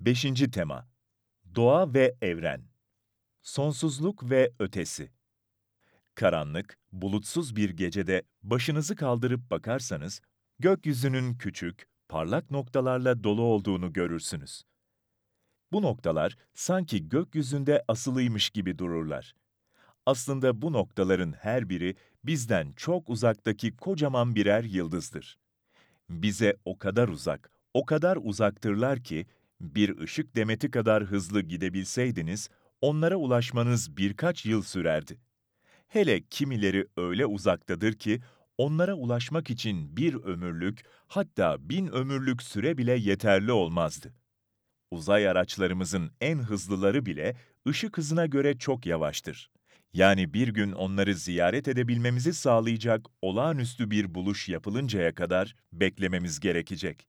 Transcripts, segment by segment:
Beşinci tema: Doğa ve evren. Sonsuzluk ve ötesi. Karanlık, bulutsuz bir gecede başınızı kaldırıp bakarsanız, gökyüzünün küçük, parlak noktalarla dolu olduğunu görürsünüz. Bu noktalar sanki gökyüzünde asılıymış gibi dururlar. Aslında bu noktaların her biri bizden çok uzaktaki kocaman birer yıldızdır. Bize o kadar uzak, o kadar uzaktırlar ki, bir ışık demeti kadar hızlı gidebilseydiniz, onlara ulaşmanız birkaç yıl sürerdi. Hele kimileri öyle uzaktadır ki, onlara ulaşmak için bir ömürlük, hatta 1000 ömürlük süre bile yeterli olmazdı. Uzay araçlarımızın en hızlıları bile ışık hızına göre çok yavaştır. Yani bir gün onları ziyaret edebilmemizi sağlayacak olağanüstü bir buluş yapılıncaya kadar beklememiz gerekecek.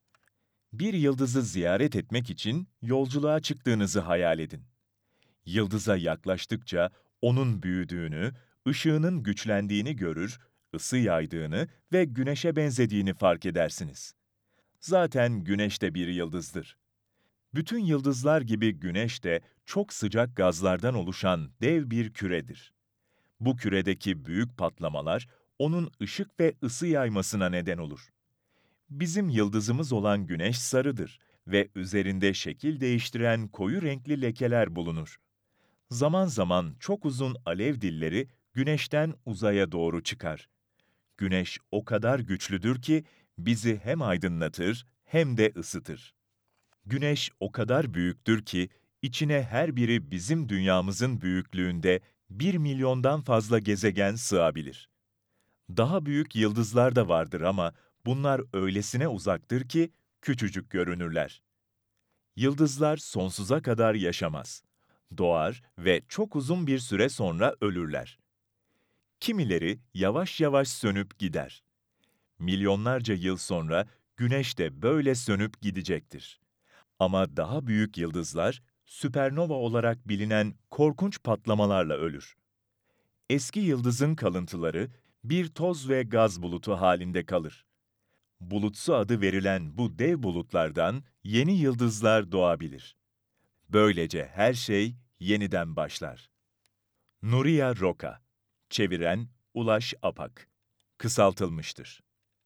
Bir yıldızı ziyaret etmek için yolculuğa çıktığınızı hayal edin. Yıldıza yaklaştıkça onun büyüdüğünü, ışığının güçlendiğini görür, ısı yaydığını ve güneşe benzediğini fark edersiniz. Zaten güneş de bir yıldızdır. Bütün yıldızlar gibi güneş de çok sıcak gazlardan oluşan dev bir küredir. Bu küredeki büyük patlamalar onun ışık ve ısı yaymasına neden olur. Bizim yıldızımız olan güneş sarıdır ve üzerinde şekil değiştiren koyu renkli lekeler bulunur. Zaman zaman çok uzun alev dilleri güneşten uzaya doğru çıkar. Güneş o kadar güçlüdür ki bizi hem aydınlatır hem de ısıtır. Güneş o kadar büyüktür ki, içine her biri bizim dünyamızın büyüklüğünde 1 milyondan fazla gezegen sığabilir. Daha büyük yıldızlar da vardır ama bunlar öylesine uzaktır ki küçücük görünürler. Yıldızlar sonsuza kadar yaşamaz. Doğar ve çok uzun bir süre sonra ölürler. Kimileri yavaş yavaş sönüp gider. Milyonlarca yıl sonra Güneş de böyle sönüp gidecektir. Ama daha büyük yıldızlar, süpernova olarak bilinen korkunç patlamalarla ölür. Eski yıldızın kalıntıları bir toz ve gaz bulutu halinde kalır. Bulutsu adı verilen bu dev bulutlardan yeni yıldızlar doğabilir. Böylece her şey yeniden başlar. Nuria Roca. Çeviren Ulaş Apak. Kısaltılmıştır.